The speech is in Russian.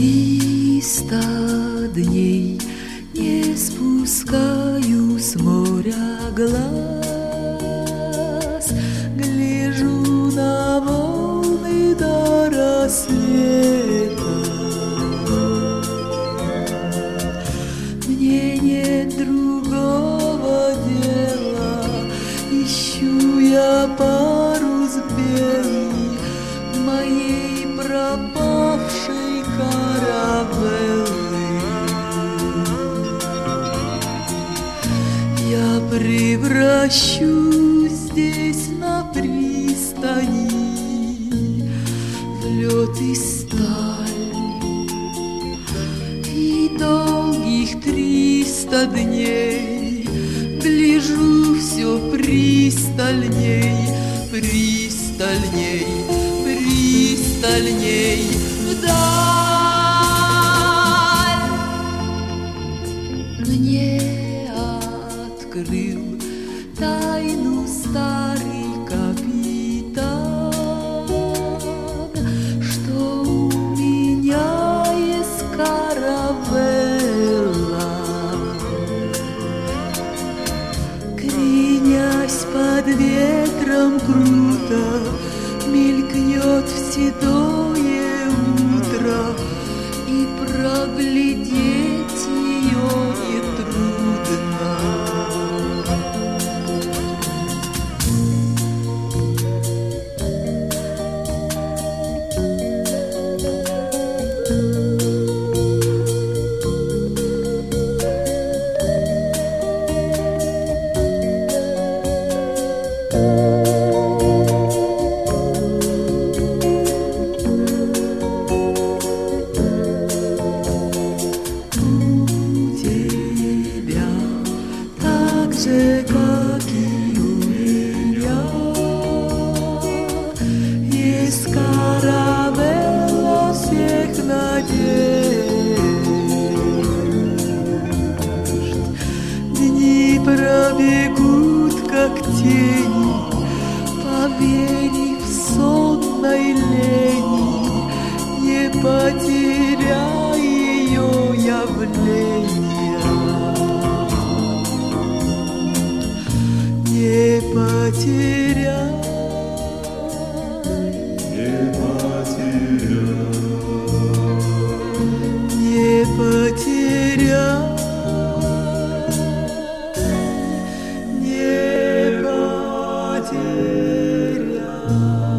300 дней не спускаю с моря глаз, гляжу на волны до рассвета. Мне нет другого дела, ищу я парус белый моей пропавшей каравеллы. Я превращусь здесь на пристани в лед и сталь, и долгих 300 дней гляжу все пристальней, пристальней, пристальней вдаль. Мне открыл тайну старый капитан, что у меня есть каравелла. Кренясь под ветром круто, мелькнет в седое утро, и проглядеть ее нетрудно. Как и у меня есть каравелла всех надежд. Дни пробегут, как тени, поверив сонной лени, не потеряй ее явления. Не потеряй, не потеряй, не потеряй, не потеряй.